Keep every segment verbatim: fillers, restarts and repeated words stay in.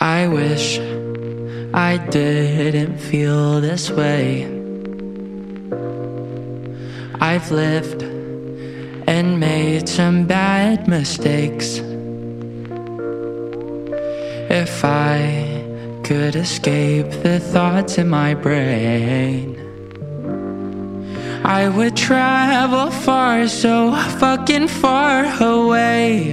I wish I didn't feel this way. I've lived and made some bad mistakes. If I could escape the thoughts in my brain, I would travel far, so fucking far away.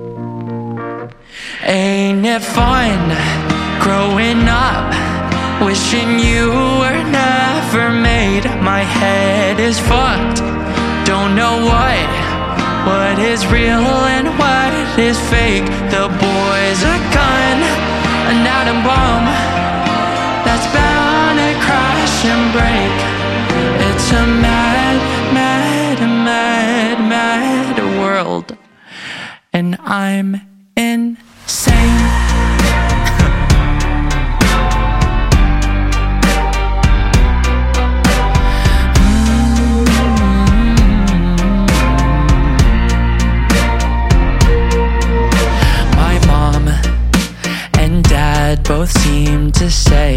Ain't it fun growing up, wishing you were never made? My head is fucked, don't know what What is real and what is fake. The boy's a gun, an atom bomb that's bound to crash and break. It's a mad, mad, mad, mad world, and I'm insane. Both seem to say,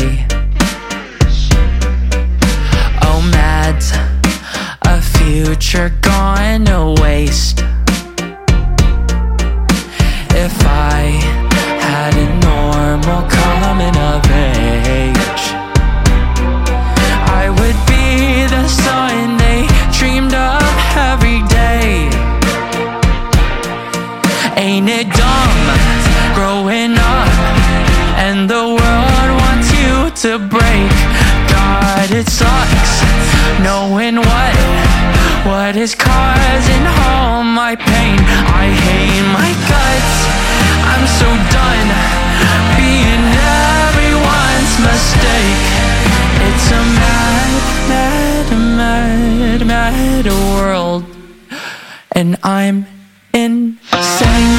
oh, Mad's a future gone to waste. If I had a normal coming of age, I would be the son they dreamed of every day. Ain't it dumb growing up and the world wants you to break? God, it sucks knowing what What is causing all my pain. I hate my guts, I'm so done being everyone's mistake. It's a mad, mad, mad, mad world, and I'm insane.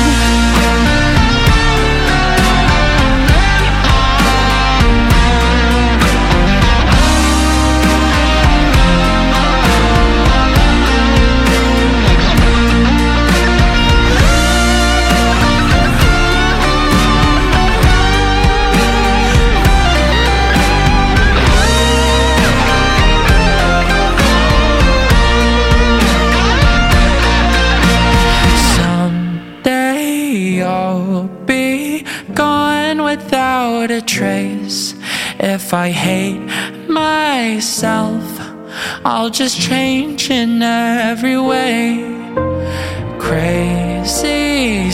I'll be gone without a trace. If I hate myself, I'll just change in every way. Crazy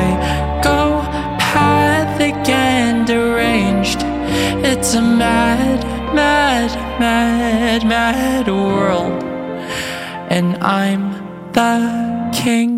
psychopath again, deranged. It's a mad, mad, mad, mad world, and I'm the king.